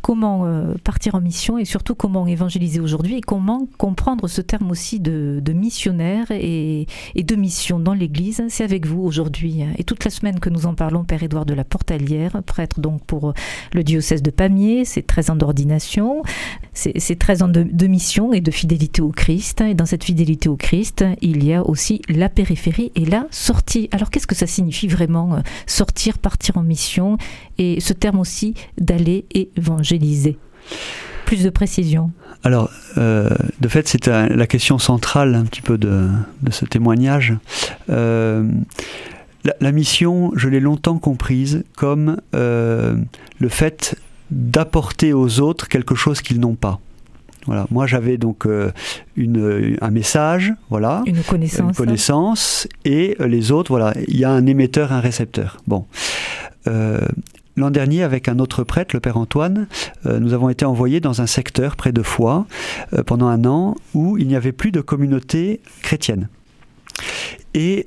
comment partir en mission et surtout comment évangéliser aujourd'hui et comment comprendre ce terme aussi de missionnaire et de mission dans l'Église. C'est avec vous aujourd'hui et toute la semaine que nous en parlons, Père Édouard de la Portalière, prêtre donc pour le diocèse de Pamiers. C'est 13 ans d'ordination, c'est 13 ans de mission et de fidélité au Christ. Et dans cette fidélité au Christ, il y a aussi la périphérie et la sortie. Alors qu'est-ce que ça signifie vraiment sortir, partir en mission et ce terme aussi d'aller évangéliser? Plus de précision. Alors, de fait, c'est la question centrale un petit peu de ce témoignage. La mission, je l'ai longtemps comprise comme le fait d'apporter aux autres quelque chose qu'ils n'ont pas. Voilà. Moi, j'avais donc un message, voilà, une connaissance, et les autres, voilà, il y a un émetteur, un récepteur. Bon. L'an dernier, avec un autre prêtre, le Père Antoine, nous avons été envoyés dans un secteur près de Foix pendant un an où il n'y avait plus de communauté chrétienne. Et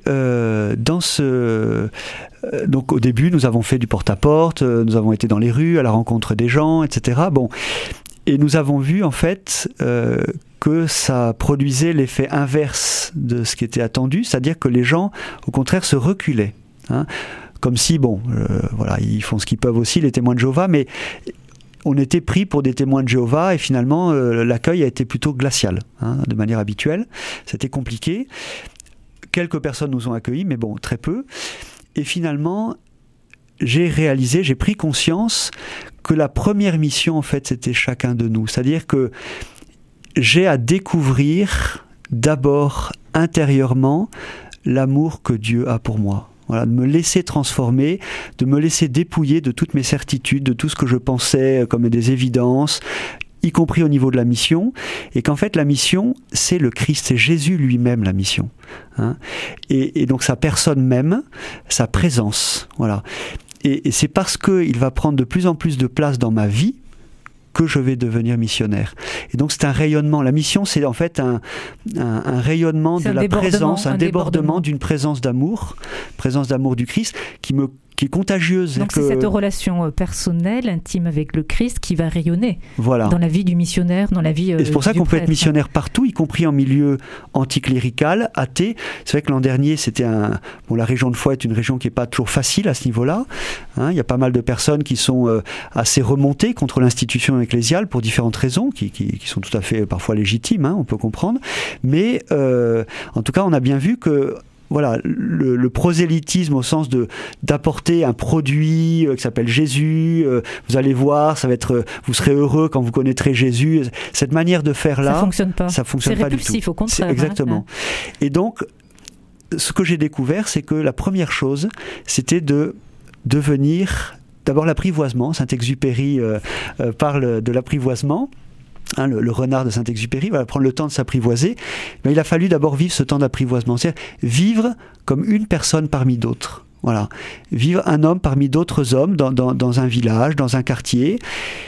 donc au début, nous avons fait du porte-à-porte, nous avons été dans les rues, à la rencontre des gens, etc. Bon. Et nous avons vu en fait que ça produisait l'effet inverse de ce qui était attendu, c'est-à-dire que les gens, au contraire, se reculaient. Hein. Comme si, voilà, ils font ce qu'ils peuvent aussi, les témoins de Jéhovah, mais on était pris pour des témoins de Jéhovah et finalement l'accueil a été plutôt glacial, hein, de manière habituelle. C'était compliqué. Quelques personnes nous ont accueillis, mais bon, très peu. Et finalement, j'ai pris conscience que la première mission, en fait, c'était chacun de nous. C'est-à-dire que j'ai à découvrir d'abord intérieurement l'amour que Dieu a pour moi. Voilà, de me laisser transformer, de me laisser dépouiller de toutes mes certitudes, de tout ce que je pensais comme des évidences, y compris au niveau de la mission, et qu'en fait la mission, c'est le Christ, c'est Jésus lui-même la mission. Hein, et donc sa personne même, sa présence. Voilà. Et c'est parce qu'il va prendre de plus en plus de place dans ma vie que je vais devenir missionnaire. Et donc c'est un rayonnement. La mission, c'est en fait un rayonnement de la présence, un débordement d'une présence d'amour du Christ qui est contagieuse. Donc c'est cette relation personnelle, intime avec le Christ qui va rayonner dans la vie du missionnaire, dans la vie et c'est pour ça qu'on prêtre. peut être missionnaire partout, y compris en milieu anticlérical, athée. C'est vrai que l'an dernier, c'était la région de Foix est une région qui n'est pas toujours facile à ce niveau-là. Hein, il y a pas mal de personnes qui sont assez remontées contre l'institution ecclésiale pour différentes raisons, qui sont tout à fait parfois légitimes, hein, on peut comprendre. Mais en tout cas, on a bien vu que voilà, le prosélytisme au sens d'apporter un produit qui s'appelle Jésus, vous allez voir, ça va être, vous serez heureux quand vous connaîtrez Jésus. Cette manière de faire là, ça fonctionne pas. Ça fonctionne pas du tout. C'est répulsif, au contraire. Exactement. Hein. Et donc, ce que j'ai découvert, c'est que la première chose, c'était de devenir d'abord l'apprivoisement. Saint-Exupéry parle de l'apprivoisement. Hein, le renard de Saint-Exupéry va prendre le temps de s'apprivoiser, mais il a fallu d'abord vivre ce temps d'apprivoisement, c'est-à-dire vivre comme une personne parmi d'autres. Voilà. Vivre un homme parmi d'autres hommes dans un village, dans un quartier,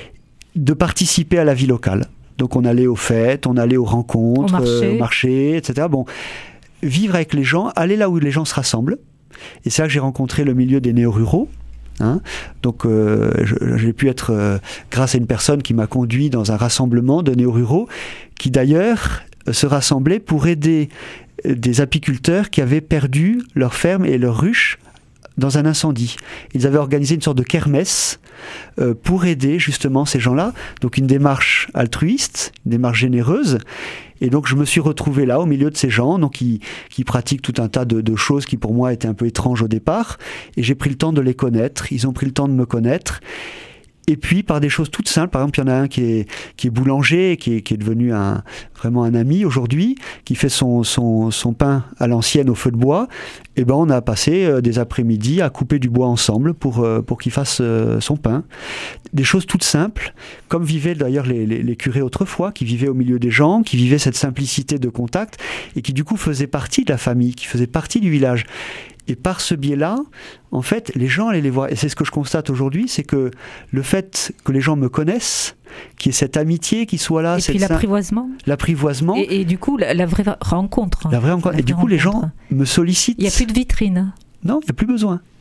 de participer à la vie locale. Donc on allait aux fêtes, on allait aux rencontres, au marché, etc. Bon, vivre avec les gens, aller là où les gens se rassemblent. Et c'est là que j'ai rencontré le milieu des néo-ruraux. Hein, donc j'ai pu être grâce à une personne qui m'a conduit dans un rassemblement de néo-ruraux qui d'ailleurs se rassemblaient pour aider des apiculteurs qui avaient perdu leur ferme et leur ruche dans un incendie. Ils avaient organisé une sorte de kermesse pour aider justement ces gens-là, donc une démarche altruiste, une démarche généreuse. Et donc je me suis retrouvé là au milieu de ces gens donc qui pratiquent tout un tas de choses qui pour moi étaient un peu étranges au départ, et j'ai pris le temps de les connaître, ils ont pris le temps de me connaître. Et puis par des choses toutes simples, par exemple il y en a un qui est boulanger, qui est devenu vraiment un ami aujourd'hui, qui fait son pain à l'ancienne au feu de bois. Et ben on a passé des après-midi à couper du bois ensemble pour qu'il fasse son pain. Des choses toutes simples, comme vivaient d'ailleurs les curés autrefois, qui vivaient au milieu des gens, qui vivaient cette simplicité de contact et qui du coup faisaient partie de la famille, qui faisaient partie du village. Et par ce biais-là, en fait, les gens allaient les voir. Et c'est ce que je constate aujourd'hui, c'est que le fait que les gens me connaissent, qu'il y ait cette amitié qui soit là... Et puis l'apprivoisement. L'apprivoisement. Et du coup, la vraie rencontre. La vraie rencontre. Et du coup, les gens me sollicitent. Il n'y a plus de vitrine. Non, il n'y a plus besoin.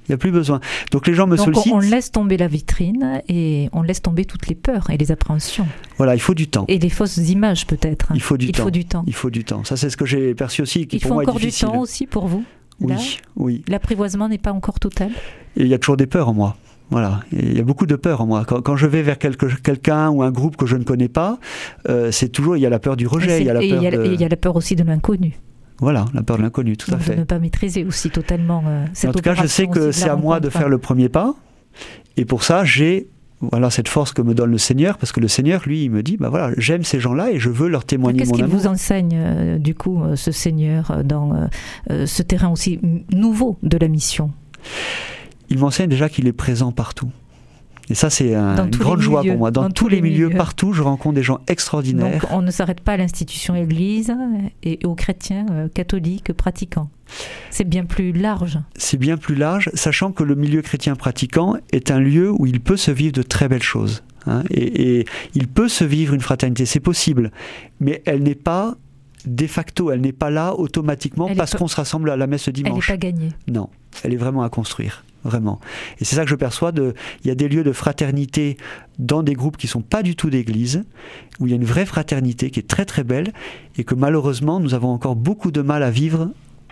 Il n'y a plus besoin. Donc les gens me sollicitent. On laisse tomber la vitrine et on laisse tomber toutes les peurs et les appréhensions. Voilà, il faut du temps. Et les fausses images peut-être. Il faut du temps. Il faut du temps. Ça, c'est ce que j'ai perçu aussi, qui il pour faut moi est encore difficile. du temps aussi pour vous? Oui. L'apprivoisement n'est pas encore total? Et il y a toujours des peurs en moi. Voilà, et il y a beaucoup de peur en moi. Quand je vais vers quelqu'un ou un groupe que je ne connais pas, c'est toujours, il y a la peur du rejet, il y a la peur aussi de l'inconnu. Voilà, la peur de l'inconnu, tout à fait. De ne pas maîtriser aussi totalement cette opération. En tout cas, je sais que c'est à moi de faire le premier pas, et pour ça, j'ai cette force que me donne le Seigneur, parce que le Seigneur, lui, il me dit, voilà, j'aime ces gens-là et je veux leur témoigner mon amour. Qu'est-ce qu'il vous enseigne, du coup, ce Seigneur, dans ce terrain aussi nouveau de la mission? Il m'enseigne déjà qu'il est présent partout. Et ça, c'est une grande joie pour moi. Dans tous les milieux, partout, je rencontre des gens extraordinaires. Donc, on ne s'arrête pas à l'institution Église et aux chrétiens catholiques pratiquants. C'est bien plus large. C'est bien plus large, sachant que le milieu chrétien pratiquant est un lieu où il peut se vivre de très belles choses. Et il peut se vivre une fraternité, c'est possible. Mais elle n'est pas de facto, elle n'est pas là automatiquement parce qu'on se rassemble à la messe le dimanche. Elle n'est pas gagnée. Non, elle est vraiment à construire. Vraiment. Et c'est ça que je perçois, il y a des lieux de fraternité dans des groupes qui ne sont pas du tout d'église, où il y a une vraie fraternité qui est très très belle, et que malheureusement nous avons encore beaucoup de mal à vivre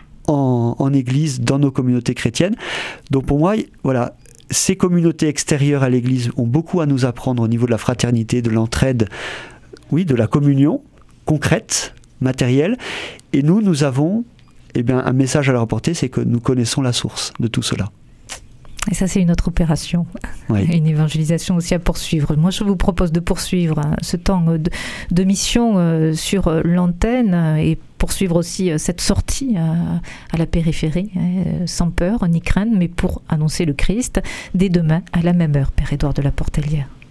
en église, dans nos communautés chrétiennes. Donc pour moi, voilà, ces communautés extérieures à l'église ont beaucoup à nous apprendre au niveau de la fraternité, de l'entraide, de la communion concrète, matérielle, et nous avons un message à leur apporter, c'est que nous connaissons la source de tout cela. Et ça, c'est une autre opération, une évangélisation aussi à poursuivre. Moi, je vous propose de poursuivre ce temps de mission sur l'antenne et poursuivre aussi cette sortie à la périphérie, sans peur ni crainte, mais pour annoncer le Christ, dès demain à la même heure, Père Édouard de la Portellière.